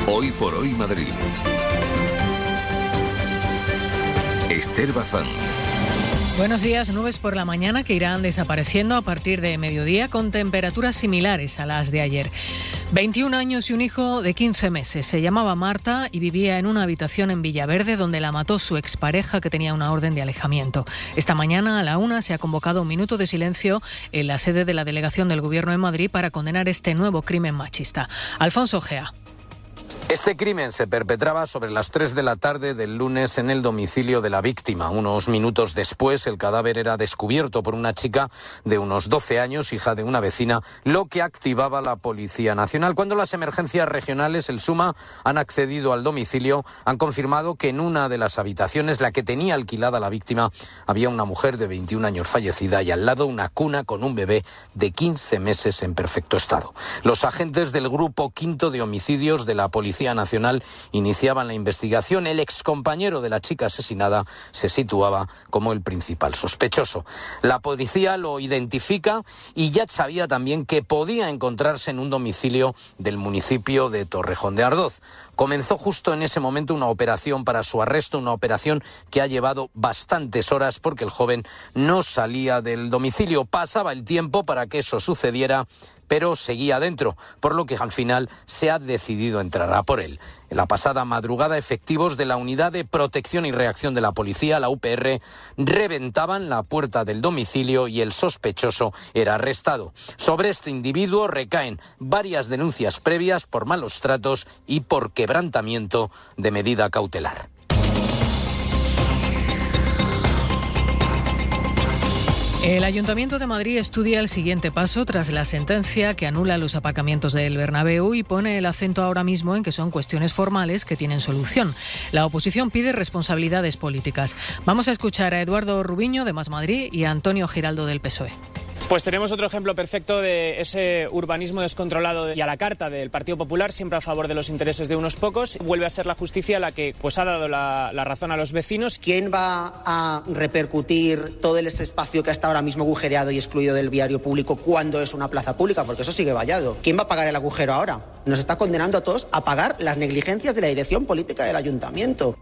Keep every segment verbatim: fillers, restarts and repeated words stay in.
Hoy por hoy Madrid. Esther Bazán. Buenos días. Nubes por la mañana que irán desapareciendo a partir de mediodía con temperaturas similares a las de ayer. veintiún años y un hijo de quince meses. Se llamaba Marta y vivía en una habitación en Villaverde donde la mató su expareja que tenía una orden de alejamiento. Esta mañana a la una se ha convocado un minuto de silencio en la sede de la delegación del Gobierno de Madrid para condenar este nuevo crimen machista. Alfonso Gea. Este crimen se perpetraba sobre las tres de la tarde del lunes en el domicilio de la víctima. Unos minutos después, el cadáver era descubierto por una chica de unos doce años, hija de una vecina, lo que activaba la Policía Nacional. Cuando las emergencias regionales, el SUMA, han accedido al domicilio, han confirmado que en una de las habitaciones, la que tenía alquilada la víctima, había una mujer de veintiún años fallecida y al lado una cuna con un bebé de quince meses en perfecto estado. Los agentes del Grupo Quinto de Homicidios de la Policía Nacional iniciaban la investigación. El excompañero de la chica asesinada se situaba como el principal sospechoso. La policía lo identifica y ya sabía también que podía encontrarse en un domicilio del municipio de Torrejón de Ardoz. Comenzó justo en ese momento una operación para su arresto, una operación que ha llevado bastantes horas porque el joven no salía del domicilio. Pasaba el tiempo para que eso sucediera, pero seguía dentro, por lo que al final se ha decidido entrar a por él. En la pasada madrugada, efectivos de la Unidad de Protección y Reacción de la Policía, la U P R, reventaban la puerta del domicilio y el sospechoso era arrestado. Sobre este individuo recaen varias denuncias previas por malos tratos y por quebrantamiento de medida cautelar. El Ayuntamiento de Madrid estudia el siguiente paso tras la sentencia que anula los aparcamientos del Bernabéu y pone el acento ahora mismo en que son cuestiones formales que tienen solución. La oposición pide responsabilidades políticas. Vamos a escuchar a Eduardo Rubiño de Más Madrid y a Antonio Giraldo del P S O E. Pues tenemos otro ejemplo perfecto de ese urbanismo descontrolado y a la carta del Partido Popular, siempre a favor de los intereses de unos pocos. Vuelve a ser la justicia la que pues, ha dado la, la razón a los vecinos. ¿Quién va a repercutir todo ese espacio que está ahora mismo agujereado y excluido del viario público cuando es una plaza pública? Porque eso sigue vallado. ¿Quién va a pagar el agujero ahora? Nos está condenando a todos a pagar las negligencias de la dirección política del ayuntamiento.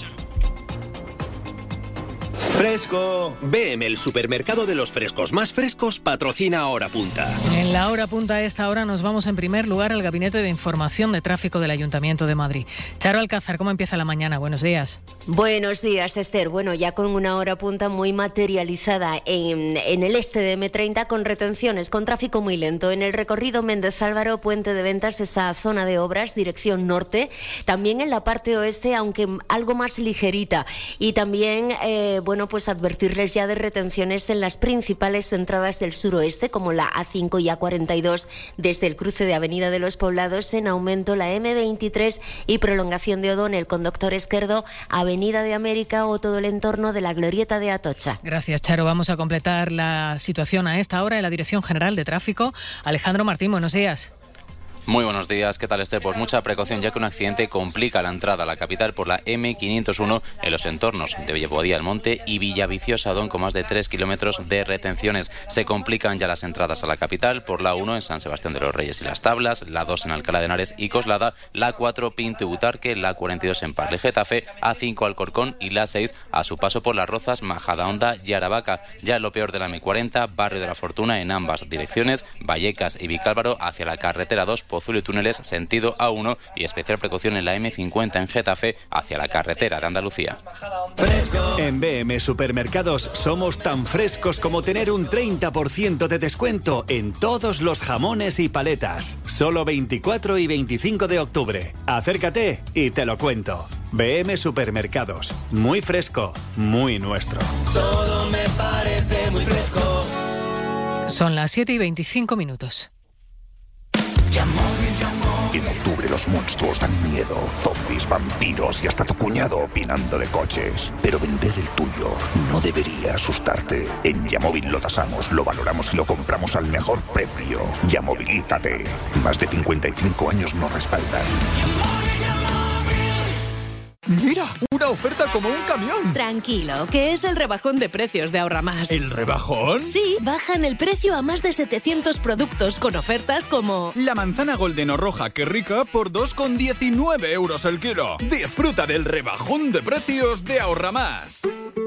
¡Fresco! B M, el supermercado de los frescos más frescos, patrocina Hora Punta. En la Hora Punta a esta hora nos vamos en primer lugar al Gabinete de Información de Tráfico del Ayuntamiento de Madrid. Charo Alcázar, ¿cómo empieza la mañana? Buenos días. Buenos días, Esther. Bueno, ya con una hora punta muy materializada en, en el este de eme treinta con retenciones, con tráfico muy lento. En el recorrido Méndez Álvaro, Puente de Ventas, esa zona de obras, dirección norte. También en la parte oeste, aunque algo más ligerita. Y también, eh, bueno, pues advertirles ya de retenciones en las principales entradas del suroeste, como la A cinco y A cuarenta y dos, desde el cruce de Avenida de los Poblados, en aumento la eme veintitrés y prolongación de O'Donnell con Doctor Esquerdo, Avenida de América o todo el entorno de la Glorieta de Atocha. Gracias, Charo. Vamos a completar la situación a esta hora en la Dirección General de Tráfico. Alejandro Martín, buenos días. Muy buenos días, ¿qué tal esté? Pues mucha precaución ya que un accidente complica la entrada a la capital por la eme quinientos uno en los entornos de Villabodía del Monte y Villaviciosa Odón con más de tres kilómetros de retenciones. Se complican ya las entradas a la capital por la uno en San Sebastián de los Reyes y Las Tablas, la dos en Alcalá de Henares y Coslada, la cuatro Pinto y Butarque, la cuarenta y dos en Parle Getafe, A cinco Alcorcón y la seis a su paso por Las Rozas, Majadahonda y Aravaca. Ya lo peor de la eme cuarenta, Barrio de la Fortuna en ambas direcciones, Vallecas y Vicálvaro hacia la carretera dos, Pozuelo y Túneles sentido A uno y especial precaución en la eme cincuenta en Getafe hacia la carretera de Andalucía. En B M Supermercados somos tan frescos como tener un treinta por ciento de descuento en todos los jamones y paletas. Solo veinticuatro y veinticinco de octubre. Acércate y te lo cuento. B M Supermercados. Muy fresco, muy nuestro. Todo me parece muy fresco. Son las siete y veinticinco minutos. En octubre los monstruos dan miedo, zombies, vampiros y hasta tu cuñado opinando de coches. Pero vender el tuyo no debería asustarte. En Yamóvil lo tasamos, lo valoramos y lo compramos al mejor precio. Yamovilízate. Más de cincuenta y cinco años nos respaldan. ¡Mira! ¡Una oferta como un camión! Tranquilo, que es el rebajón de precios de Ahorramás. ¿El rebajón? Sí, bajan el precio a más de setecientos productos con ofertas como... La manzana golden o roja que rica por dos con diecinueve euros el kilo. Disfruta del rebajón de precios de Ahorramás.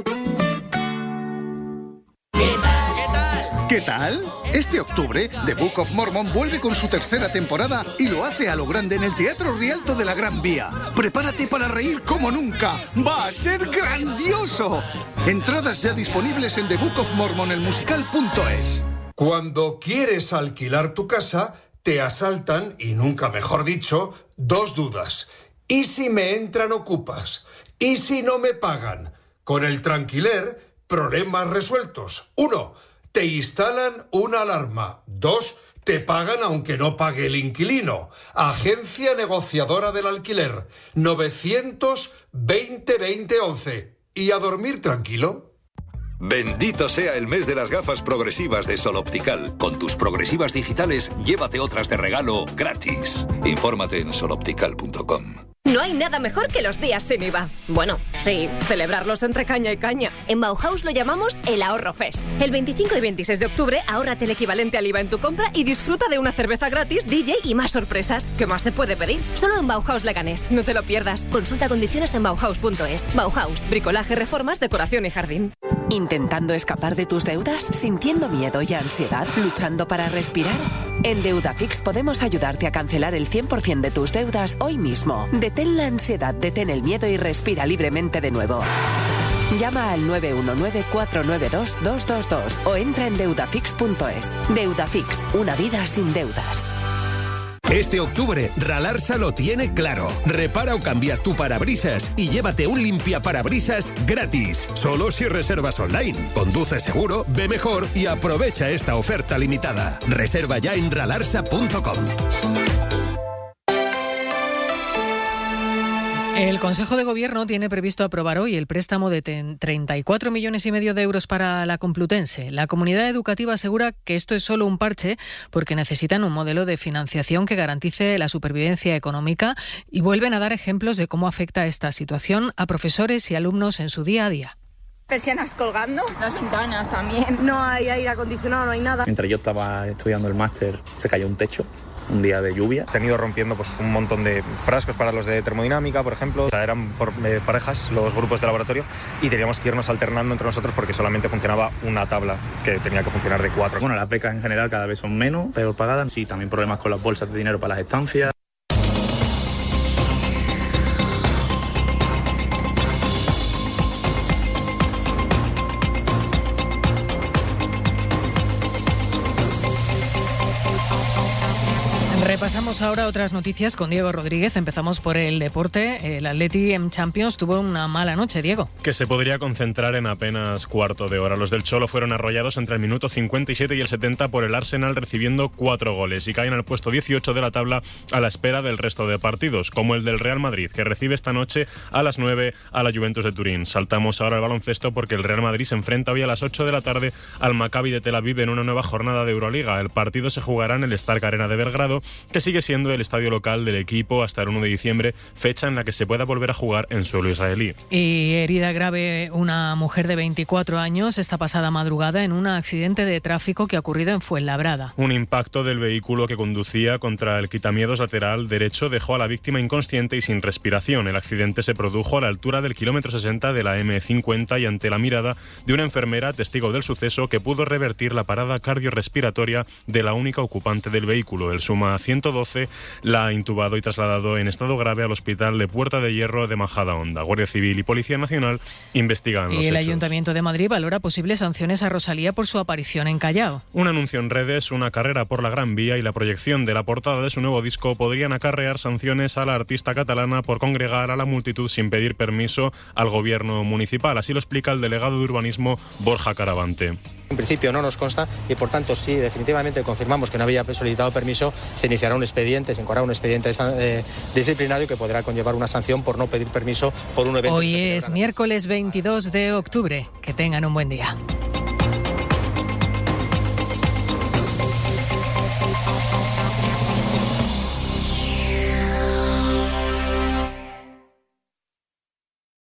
¿Qué tal? Este octubre, The Book of Mormon vuelve con su tercera temporada y lo hace a lo grande en el Teatro Rialto de la Gran Vía. Prepárate para reír como nunca. ¡Va a ser grandioso! Entradas ya disponibles en the book of mormon el musical punto es. Cuando quieres alquilar tu casa, te asaltan, y nunca mejor dicho, dos dudas. ¿Y si me entran ocupas? ¿Y si no me pagan? Con el Tranquiler, problemas resueltos. Uno, te instalan una alarma. Dos, te pagan aunque no pague el inquilino. Agencia negociadora del alquiler. novecientos veinte veinte once. ¿Y a dormir tranquilo? Bendito sea el mes de las gafas progresivas de Sol Optical. Con tus progresivas digitales, llévate otras de regalo gratis. Infórmate en sol optical punto com. No hay nada mejor que los días sin I V A. Bueno, sí, celebrarlos entre caña y caña. En Bauhaus lo llamamos el Ahorro Fest. El veinticinco y veintiséis de octubre, ahórrate el equivalente al I V A en tu compra y disfruta de una cerveza gratis, D J y más sorpresas. ¿Qué más se puede pedir? Solo en Bauhaus Leganés. No te lo pierdas. Consulta condiciones en bauhaus punto es. Bauhaus, bricolaje, reformas, decoración y jardín. ¿Intentando escapar de tus deudas? ¿Sintiendo miedo y ansiedad? ¿Luchando para respirar? En Deudafix podemos ayudarte a cancelar el cien por ciento de tus deudas hoy mismo. Detén la ansiedad, detén el miedo y respira libremente de nuevo. Llama al nueve uno nueve, cuatro nueve dos, dos dos dos o entra en deudafix punto es. Deudafix, una vida sin deudas. Este octubre, Ralarsa lo tiene claro. Repara o cambia tu parabrisas y llévate un limpiaparabrisas gratis. Solo si reservas online. Conduce seguro, ve mejor y aprovecha esta oferta limitada. Reserva ya en ralarsa punto com. El Consejo de Gobierno tiene previsto aprobar hoy el préstamo de treinta y cuatro millones y medio de euros para la Complutense. La comunidad educativa asegura que esto es solo un parche porque necesitan un modelo de financiación que garantice la supervivencia económica y vuelven a dar ejemplos de cómo afecta esta situación a profesores y alumnos en su día a día. Persianas colgando, las ventanas también. No hay aire acondicionado, no hay nada. Mientras yo estaba estudiando el máster, se cayó un techo. Un día de lluvia. Se han ido rompiendo pues, un montón de frascos para los de termodinámica, por ejemplo. O sea, eran por eh, parejas los grupos de laboratorio y teníamos que irnos alternando entre nosotros porque solamente funcionaba una tabla que tenía que funcionar de cuatro. Bueno, las becas en general cada vez son menos, peor pagadas. Sí, también problemas con las bolsas de dinero para las estancias. Repasamos ahora otras noticias con Diego Rodríguez. Empezamos por el deporte. El Atleti en Champions tuvo una mala noche, Diego. Que se podría concentrar en apenas cuarto de hora. Los del Cholo fueron arrollados entre el minuto cincuenta y siete y el setenta por el Arsenal, recibiendo cuatro goles y caen al puesto dieciocho de la tabla a la espera del resto de partidos, como el del Real Madrid, que recibe esta noche a las nueve a la Juventus de Turín. Saltamos ahora al baloncesto porque el Real Madrid se enfrenta hoy a las ocho de la tarde al Maccabi de Tel Aviv en una nueva jornada de Euroliga. El partido se jugará en el Stark Arena de Belgrado, que sigue siendo el estadio local del equipo hasta el uno de diciembre, fecha en la que se pueda volver a jugar en suelo israelí. Y herida grave una mujer de veinticuatro años esta pasada madrugada en un accidente de tráfico que ha ocurrido en Fuenlabrada. Un impacto del vehículo que conducía contra el quitamiedos lateral derecho dejó a la víctima inconsciente y sin respiración. El accidente se produjo a la altura del kilómetro sesenta de la eme cincuenta y ante la mirada de una enfermera testigo del suceso que pudo revertir la parada cardiorrespiratoria de la única ocupante del vehículo. El Suma ciento doce la ha intubado y trasladado en estado grave al hospital de Puerta de Hierro de Majadahonda. Guardia Civil y Policía Nacional investigan los hechos. Y el hechos. Ayuntamiento de Madrid valora posibles sanciones a Rosalía por su aparición en Callao. Un anuncio en redes, una carrera por la Gran Vía y la proyección de la portada de su nuevo disco podrían acarrear sanciones a la artista catalana por congregar a la multitud sin pedir permiso al gobierno municipal. Así lo explica el delegado de urbanismo Borja Caravante. En principio no nos consta y por tanto si definitivamente confirmamos que no había solicitado permiso, se iniciará un expediente, se incorporará un expediente eh, disciplinario que podrá conllevar una sanción por no pedir permiso por un evento. Hoy es miércoles veintidós de octubre. Que tengan un buen día.